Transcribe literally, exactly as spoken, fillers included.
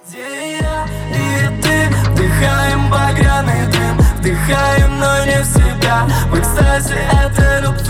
Где я и ты вдыхаем багряный дым, вдыхаем, но не в себя. В экстазе это любовь.